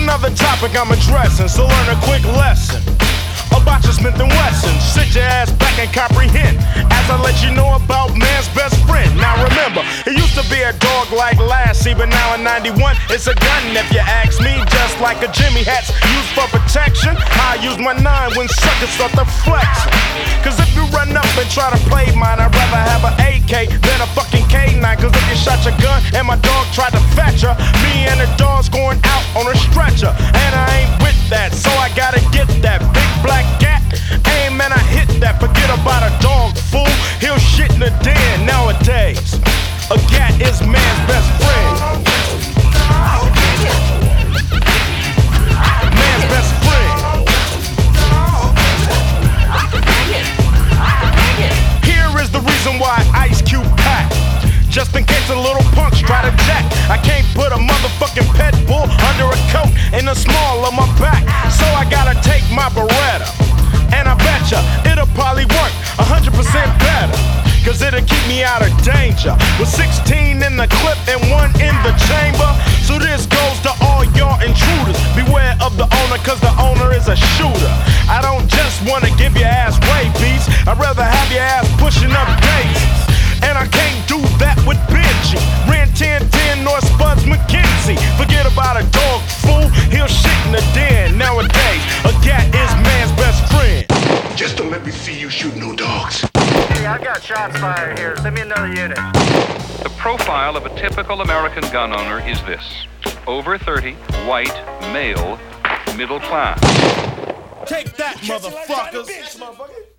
another topic I'm addressing, so learn a quick lesson about your Smith & Wesson. Sit your ass back and comprehend as I let you know about man's best friend. Now remember, it used to be a dog like Lassie, but now in 91 it's a gun if you ask me. Just like a Jimmy hat's used for protection, I use my 9 when suckers start to flex. Cause if you run up and try to play mine, I'd rather have an AK than a fucking K9. Cause if you shot your gun and my dog tried to fetch her, me and the dog's going out on a stretcher. And I ain't with that, so I gotta get that big black cat. Aim and I hit that. Forget about a dog, fool. He'll shit in the den nowadays. A cat is man's best friend. Man's best friend. Here is the reason why Ice Cube packed. Just in case a little punks try to jack. I can't put a motherfucking pet bull under a coat in the small of my back. So I gotta take my Beretta. And I betcha it'll probably work 100% better. Cause it'll keep me out of danger. With 16 in the clip and 1 in the chamber. So this goes to all y'all intruders. Beware of the owner, cause the owner is a shooter. I don't just wanna give your ass rabies. I'd rather have your ass pushing up daisies. And I can't do that with Benji. Ran 1010 North Spuds McKenzie. Forget about a dog, fool. He'll shit in the den nowadays. A cat is man's best friend. Just don't let me see you shoot no dogs. Hey, I got shots fired here. Send me another unit. The profile of a typical American gun owner is this: over 30, white, male, middle class. Take that, motherfuckers.